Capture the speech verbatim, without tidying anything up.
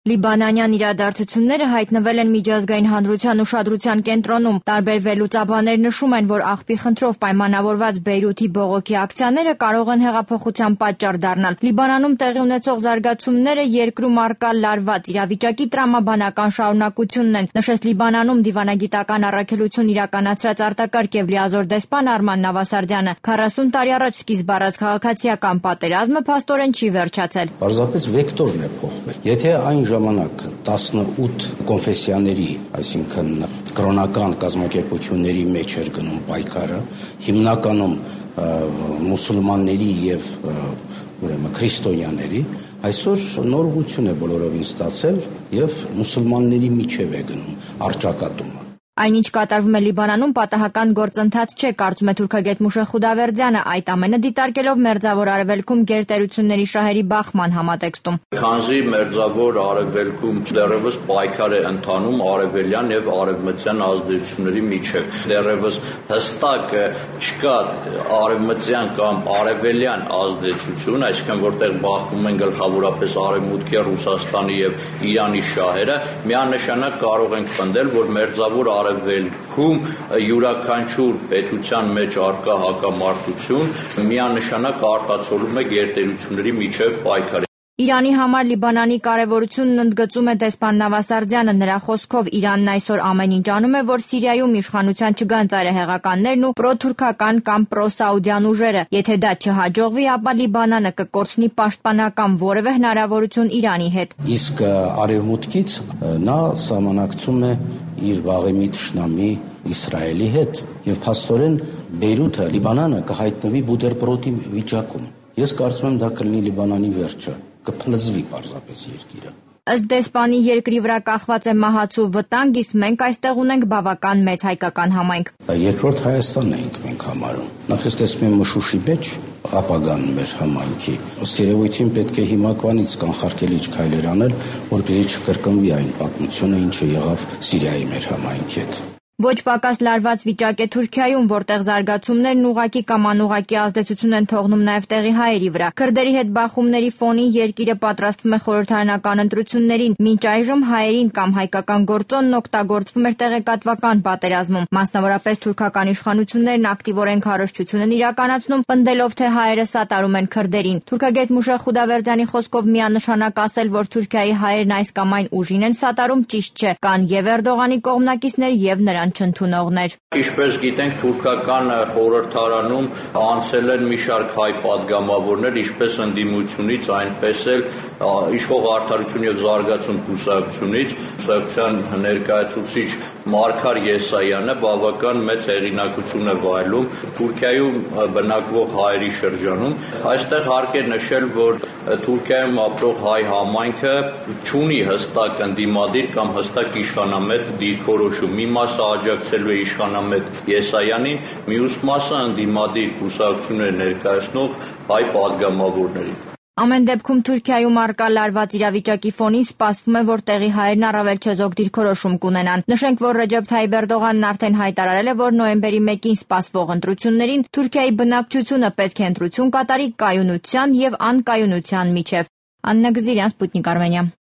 Լիբանանյան իրադարձությունները հայտնվել են միջազգային հանրության ուշադրության կենտրոնում։ Տարբեր վերլուծաբաններ նշում են, որ աղբի խնդրով պայմանավորված Բեյրութի բողոքի ակցիաները կարող են հեղափոխության պատճառ դառնալ։ Լիբանանում տեղի ունեցող զարգացումները երկրում առկա լարված իրավիճակի տրամաբանական շարունակությունն են, նշեց Լիբանանում դիվանագիտական առաքելություն իրականացրած արտակարգ և լիազոր դեսպան Արման Նավասարդյանը։ քառասուն տարի առաջ սկիզբ առած քաղաքացիական պատերազմը փաստորեն չի վերջացել։ Պարզապես վեկտորն է փոխվել։ Եթե այն ժամանակ տասնութ կոնֆեսիաների, այսինքն կրոնական կազմակերպությունների մեջ էր գնում պայքարը, հիմնականում մուսուլմանների եւ ուրեմն քրիստոնյաների, այսօր նոր ուղղություն է բոլորովին ստացել եւ մուսուլմանների միջև է գնում առճակատումը։ Այնինչ կատարվում է Լիբանանում պատահական գործընթաց չէ, կարծում է թուրքագետ Մուշե Խուդավերդյանը, այդ ամենը դիտարկելով Մերձավոր Արևելքում գերտերությունների շահերի բախման համատեքստում։ Քանզի Մերձավոր Արևելքում դեռևս պայքար է ընթանում արևելյան եւ արևմտյան ազդեցությունների միջև։ Դեռևս հստակ չկա արևմտյան կամ արևելյան ազդեցություն, այսինքն որտեղ բախվում են գլխավորապես արևմուտքի Ռուսաստանի եւ Իրանի շահերը, միանշանակ կարող ենք պնդել, որ Մերձավոր Արևելքում յուրաքանչյուր պետության մեջ առկա հակամարտություն միանշանակ արտացոլում է գերտերությունների միջև պայքարը։ Իրանի համար Լիբանանի կարևորությունն ընդգծում է դեսպան Նավասարդյանը։ Նրա խոսքով Իրանն այսօր ամեն ինչ անում է, որ Սիրիայում իշխանության չգան ծայրահեղականներն ու պրոթուրքական կամ պրոսաուդյան ուժերը։ Եթե դա չհաջողվի, ապա Լիբանանը կկորցնի պաշտպանական որևէ հնարավորություն Իրանի հետ։ Իսկ արևմուտքից նա սահմանակցում է իր վաղեմի թշնամի Իսրայելի հետ եւ փաստորեն Բեյրութը, Լիբանանը կհայտնվի բուտերբրոդի վիճակում։ Ես կարծում եմ դա կլինի Լիբանանի վերջը, կփլզվի պարզապես երկիրը։ Ըստ դեսպանի երկրի վրա կախված է մահացու վտանգ, իսկ մենք այստեղ ունենք բավական մեծ հայկական համայնք։ Երկրորդ Հայաստանն ենք մենք համարում։ Նախ ես տեսնում եմ Մշուշի մեջ ապագան մեր համայնքի։ Ըստ երևույթին պետք է հիմակվանից կանխարգելիչ քայլեր անել, որպեսզի չկրկնվի այն պատմությունը, ինչը եղավ Սիրիայի մեր համայնքի հետ։ Ոչ պակաս լարված վիճակ է Թուրքիայում, որտեղ զարգացումներն ուղղակի կամ անուղղակի ազդեցություն են թողնում նաև տեղի հայերի վրա։ Քրդերի հետ բախումների ֆոնին երկիրը պատրաստվում է խորհրդարանական ընտրություններին։ Մինչ այժմ հայերին կամ հայկական գործոնն օգտագործվում էր տեղեկատվական պատերազմում։ Մասնավորապես թուրքական իշխանություններն ակտիվորեն քարոզչություն են իրականացնում, պնդելով, թե հայերը սատարում են քրդերին։ Թուրքագետ Մուշե Խուդավերդյանի խոսքով միանշանակ ասել, որ Թուրքիայի հայերն այս կամ այն ուժին են սատարում, ճիշտ չէ։ Կան եւ Էրդողանի կողմնակիցներ եւ նրան չընդունողներ։ Ինչպես գիտենք, թուրքական խորհրդարանում անցել են մի շարք հայ падգամավորներ, ինչպես ընդդիմությունից, այնպես էլ իշխող Արդարություն եւ զարգացում կուսակցությունից, կուսակցության ներկայացուցիչ Մարգար Եսայանը բավական մեծ հեղինակություն է վայելում Թուրքիայում բնակվող հայերի շրջանում։ Այստեղ հարկ է նշել, որ Թուրքիայում ապրող հայ համայնքը չունի հստակ ընդդիմադիր կամ հստակ իշխանամետ դիրքորոշում։ Մի մասը աջակցելու է իշխանամետ Եսայանին, մյուս մասը ընդդիմադիր կուսակցություններ ներկայացնող հայ падգամավորներին։ Ամեն դեպքում Թուրքիայում առկա լարված իրավիճակի ֆոնին սպասվում է, որ տեղի հայերն առավել չեզոք դիրքորոշում կունենան։ Նշենք, որ Ռեջեփ Թայիպ Էրդողանն արդեն հայտարարել է, որ նոյեմբերի մեկին սպասվող ընտրություններին Թուրքիայի բնակչությունը պետք է ընտրություն կատարի կայունության եւ անկայունության միջև։ Աննա Գզիրյան, Սպուտնիկ Արմենիա։